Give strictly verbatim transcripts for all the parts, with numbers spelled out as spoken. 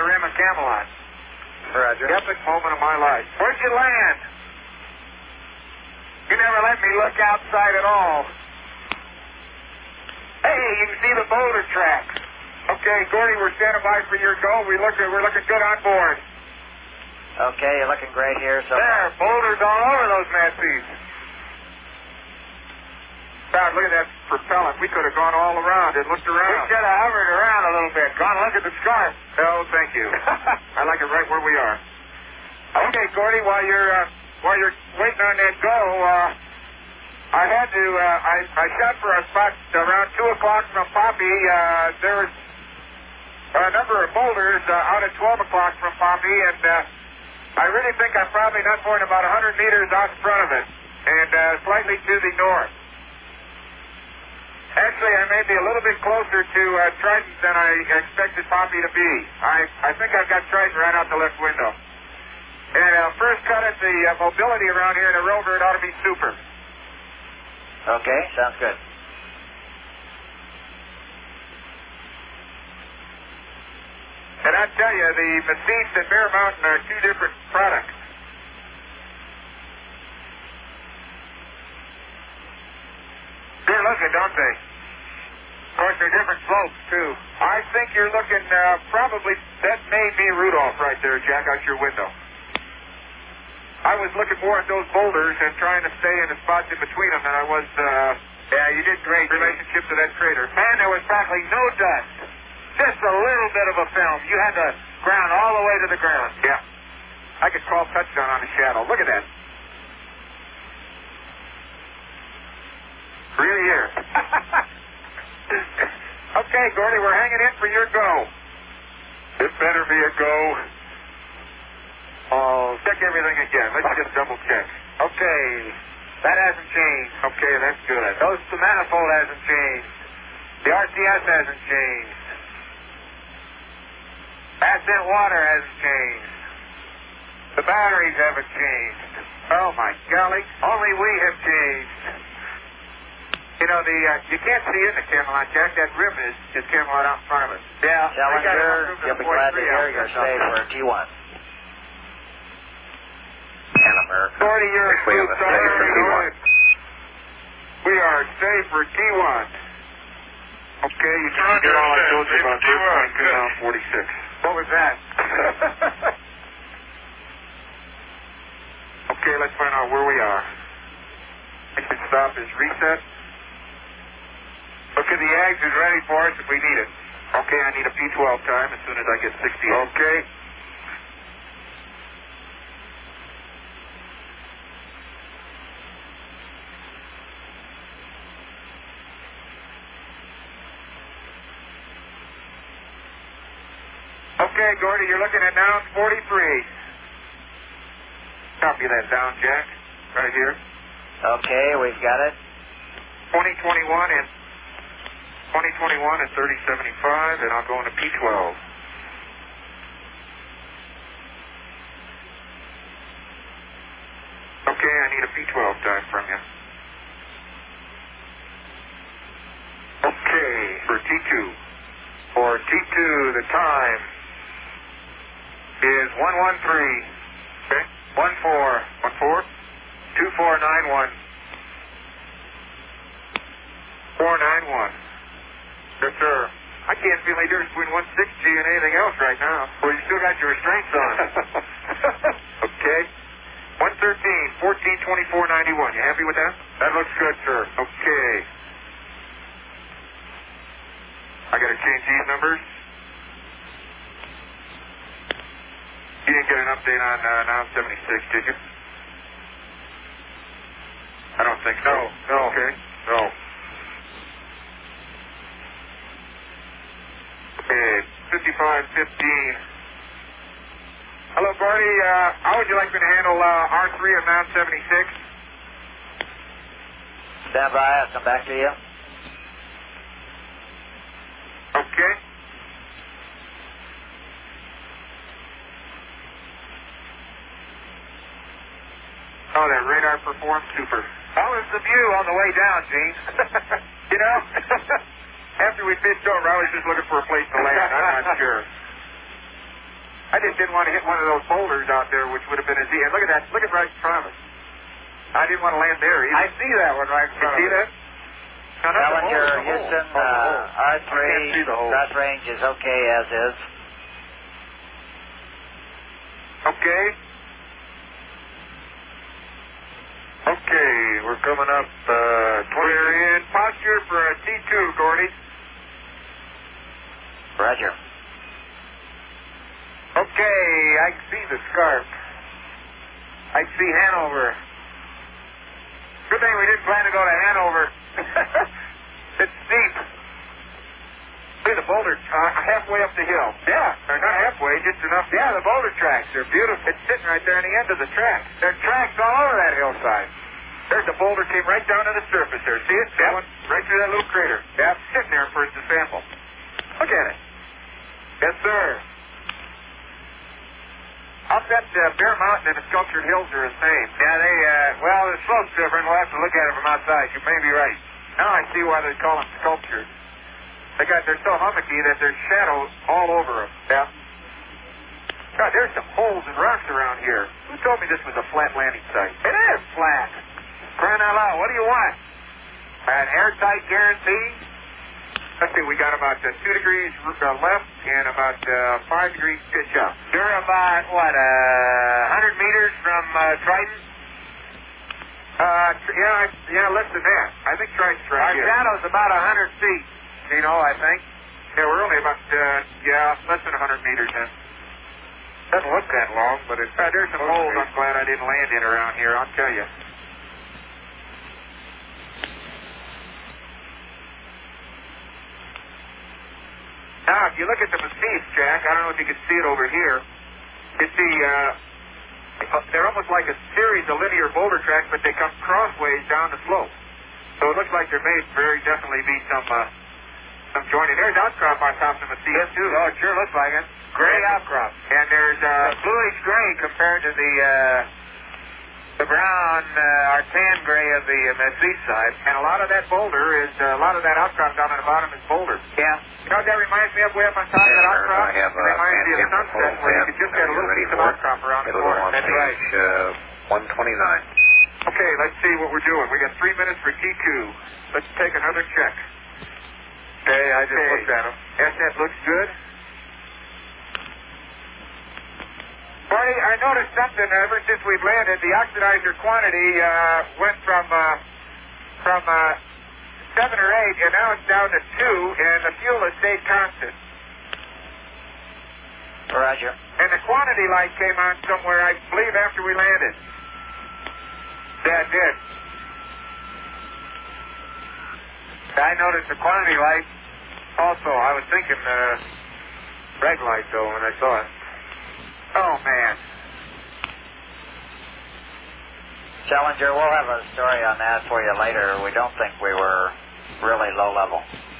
rim of Camelot. Roger. Epic moment of my life. Where'd you land? You never let me look outside at all. Hey, you can see the boulder tracks. Okay, Gordy, we're standing by for your go. We look, we're looking good on board. Okay, you're looking great here. So there, boulders all over those Nazis. God, look at that propellant. We could have gone all around and looked around. We should have hovered around a little bit. Gone look at the scarf. Oh, thank you. I like it right where we are. Okay, Gordy, while you're uh, while you're waiting on that go, uh, I had to. Uh, I I shot for a spot around two o'clock from Poppy. Uh, there was a number of boulders uh, out at twelve o'clock from Poppy, and uh, I really think I'm probably not more than about a hundred meters out in front of it, and uh, slightly to the north. Actually, I may be a little bit closer to uh, Triton than I expected Poppy to be. I, I think I've got Triton right out the left window. And uh, first cut at the uh, mobility around here in the rover, it ought to be super. Okay, sounds good. And I tell you, the Mesquite and Bear Mountain are two different products. They're looking, don't they? Of course, they're different slopes, too. I think you're looking, uh, probably, that may be Rudolph right there, Jack, out your window. I was looking more at those boulders and trying to stay in the spots in between them than I was, uh, yeah, you did great. Relationship to that crater. Man, there was practically no dust. Just a little bit of a film. You had the ground all the way to the ground. Yeah. I could call touchdown on the shadow. Look at that. Really here. Okay, Gordy, we're hanging in for your go. It better be a go. Oh, check everything again. Let's just double check. Okay. That hasn't changed. Okay, that's good. Those, the manifold hasn't changed. The R C S hasn't changed. Ascent water hasn't changed. The batteries haven't changed. Oh, my golly. Only we have changed. You know, the uh, you can't see in the Camelot, Jack. That rim is, is Camelot out in front of us. Yeah. Challenger, you'll be glad to hear you're safe for T one. And America. forty years We have a safe for T one. We are safe for T one. Okay, you can get all I told you about this one. Down forty-six. What was that? Okay, let's find out where we are. Next stop is reset. Okay, the Ags is ready for us if we need it. Okay, I need a P twelve time as soon as I get sixty. Okay. Okay, Gordy, you're looking at down forty-three. Copy that down, Jack. Right here. Okay, we've got it. twenty twenty-one and twenty twenty-one and thirty seventy-five, and I'll go into P twelve. Okay, I need a P twelve time from you. Okay, for T two. For T two, the time is one one three. Okay, one four. one four. two four nine one. four nine one. Yes, sir. I can't feel any difference between one six G and anything else right now. Well, you still got your restraints on. Okay. one thirteen, fourteen twenty-four ninety-one. You happy with that? That looks good, sir. Okay. I got to change these numbers. You didn't get an update on uh, nine seventy-six, did you? I don't think so. No. No. Okay. No. Okay, fifty-five fifteen. Hello, Gordy. Uh, how would you like me to handle uh, R three of Mount seventy-six? Stand by. I'll come back to you. Okay. Oh, that radar performed super. How was the view on the way down, Gene? You know? After we pitched over, I was just looking for a place to land. I'm not sure. I just didn't want to hit one of those boulders out there, which would have been a Z. And look at that. Look at right in front of us. I didn't want to land there either. I see that one right in front of us. You see that? No, not the hole, Challenger, the hole. Houston, Oh, the hole. uh, R three, I can't see the hole. cross range is okay as is. Okay. Okay, we're coming up, uh, we're in posture for a T two, Gordy. Roger. Okay, I can see the scarp. I can see Hanover. Good thing we didn't plan to go to Hanover. It's steep. See the boulder uh, halfway up the hill. Yeah, or not halfway, just enough. Yeah, the boulder tracks. They're beautiful. It's sitting right there on the end of the track. There are tracks all over that hillside. There's the boulder came right down to the surface there. See it? Yep. Going right through that little crater. Yep. Sitting there for us to sample. Look at it. Yes, sir. Up that uh, Bear Mountain and the Sculptured Hills are the same. Yeah, they, uh, well, the slope's different. We'll have to look at it from outside. You may be right. Now I see why they call them sculptured. They got, they're so hummocky that there's shadows all over them. Yeah. God, there's some holes and rocks around here. Who told me this was a flat landing site? It is flat. Crying out loud, what do you want? An airtight guarantee? Let's see, we got about uh, two degrees uh, left and about uh, five degrees pitch up. You're about, what, uh, one hundred meters from uh, Triton? Uh, yeah, I, yeah, less than that. I think Triton's right Our here. shadow's about one hundred feet, You know, I think. Yeah, we're only about, uh, yeah, less than one hundred meters in. Doesn't look that long, but it's, uh, there's some holes I'm glad I didn't land in around here, I'll tell you. Now, if you look at the Mesquite, Jack, I don't know if you can see it over here. You see, uh, they're almost like a series of linear boulder tracks, but they come crossways down the slope. So it looks like there may very definitely be some, uh, some joining. There's outcrop on top of the Mesquite, too. Oh, it sure looks like it. Gray outcrop. And there's, uh, Bluish gray compared to the, uh, the brown, uh, or tan gray of the uh, Mesquite side. and a lot of that boulder is, uh, a lot of that outcrop down on the bottom is boulder. Yeah. You know what that reminds me of way up on top of that outcrop? I have, uh, It reminds me of the Fancy sunset where you could just get a little piece of outcrop around the It'll go corner. on That's page right. uh, one twenty-nine. Okay, let's see what we're doing. We got three minutes for T two. Let's take another check. Okay, I just Okay. looked at them. Yes, that looks good. Marty, I noticed something ever since we've landed. The oxidizer quantity uh, went from uh, from uh, seven or eight, and now it's down to two, and the fuel has stayed constant. Roger. And the quantity light came on somewhere, I believe, after we landed. Yeah, it did. I noticed the quantity light also. I was thinking uh, red light, though, when I saw it. Oh, man. Challenger, we'll have a story on that for you later. We don't think we were really low level.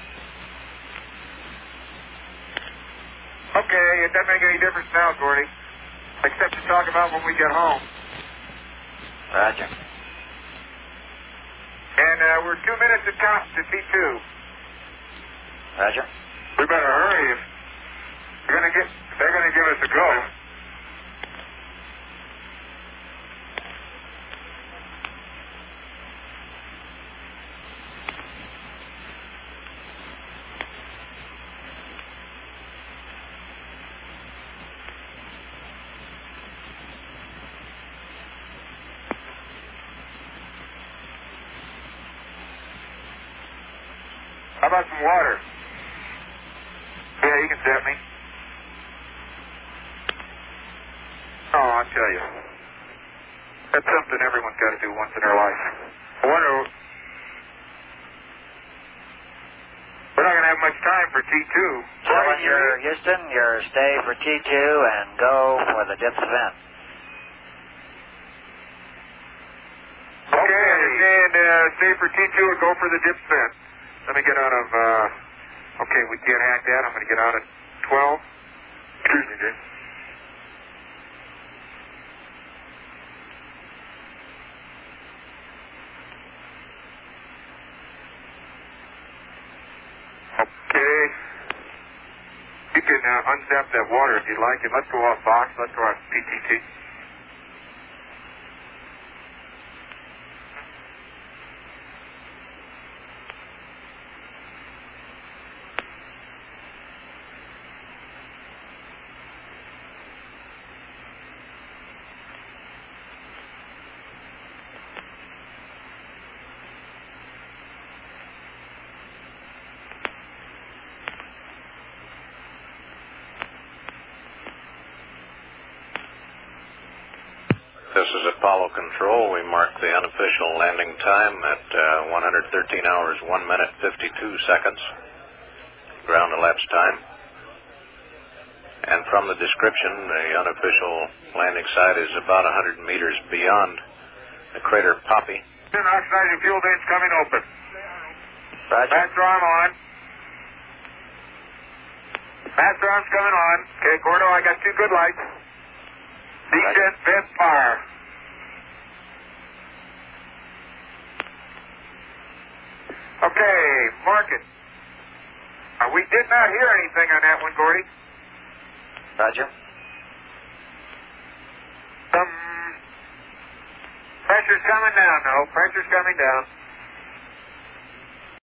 Okay, it doesn't make any difference now, Gordy. Except to talk about when we get home. Roger. And uh, we're two minutes at count to T two. Roger. We better hurry if they're gonna get they're gonna give us a go. How about some water? Yeah, you can set me. Oh, I'll tell you. That's something everyone's got to do once in their life. I wonder... We're not going to have much time for T two. Challenger, Houston, your stay for T two and go for the dips event. Okay, and uh, stay for T two and go for the dip spin. Let me get out of, uh, okay, we can't hack that. I'm going to get out at twelve. Excuse me, Jim. Okay. You can uh, unzap that water if you'd like, and let's go off box. Let's go off P T T. This is Apollo Control. We mark the unofficial landing time at uh, one hundred thirteen hours, one minute, fifty-two seconds. Ground elapsed time. And from the description, the unofficial landing site is about one hundred meters beyond the crater Poppy. Oxidizing fuel vents coming open. Roger. Master arm on. Master arm's coming on. Okay, Gordo, I got two good lights. Descent vent fire. Okay, mark it. Uh, we did not hear anything on that one, Gordy. Roger. Some pressure's coming down, though. Pressure's coming down.